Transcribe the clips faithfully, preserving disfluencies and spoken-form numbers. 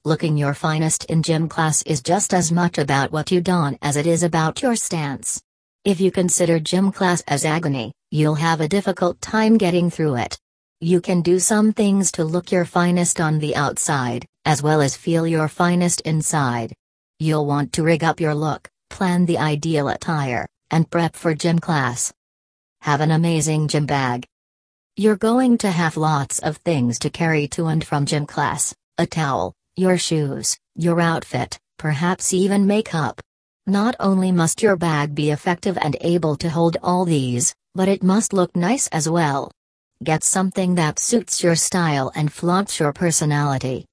Looking your finest in gym class is just as much about what you don as it is about your stance. If you consider gym class as agony, you'll have a difficult time getting through it. You can do some things to look your finest on the outside, as well as feel your finest inside. You'll want to rig up your look, plan the ideal attire, and prep for gym class. Have an amazing gym bag. You're going to have lots of things to carry to and from gym class: a towel, your shoes, your outfit, perhaps even makeup. Not only must your bag be effective and able to hold all these, but it must look nice as well. Get something that suits your style and flaunts your personality.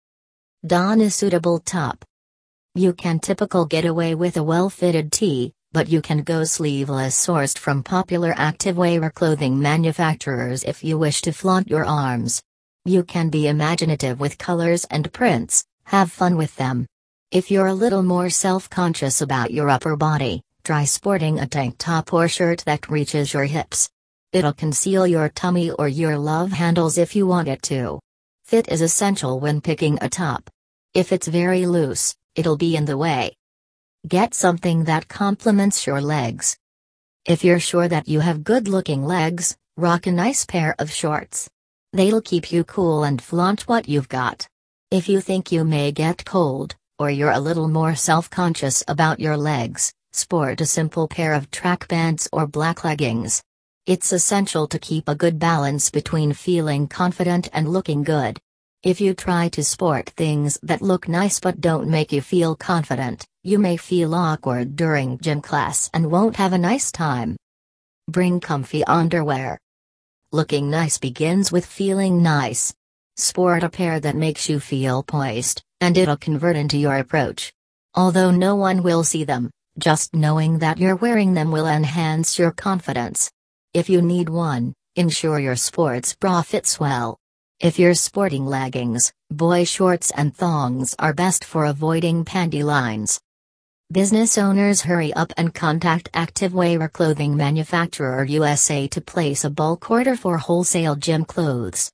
Don a suitable top. You can typical get away with a well-fitted tee, but you can go sleeveless sourced from popular activewear clothing manufacturers if you wish to flaunt your arms. You can be imaginative with colors and prints, have fun with them. If you're a little more self-conscious about your upper body, try sporting a tank top or shirt that reaches your hips. It'll conceal your tummy or your love handles if you want it to. Fit is essential when picking a top. If it's very loose, it'll be in the way. Get something that complements your legs. If you're sure that you have good-looking legs, rock a nice pair of shorts. They'll keep you cool and flaunt what you've got. If you think you may get cold, or you're a little more self-conscious about your legs, sport a simple pair of track pants or black leggings. It's essential to keep a good balance between feeling confident and looking good. If you try to sport things that look nice but don't make you feel confident, you may feel awkward during gym class and won't have a nice time. Bring comfy underwear. Looking nice begins with feeling nice. Sport a pair that makes you feel poised, and it'll convert into your approach. Although no one will see them, just knowing that you're wearing them will enhance your confidence. If you need one, ensure your sports bra fits well. If you're sporting leggings, boy shorts and thongs are best for avoiding panty lines. Business owners, hurry up and contact Activewear Clothing Manufacturer U S A to place a bulk order for wholesale gym clothes.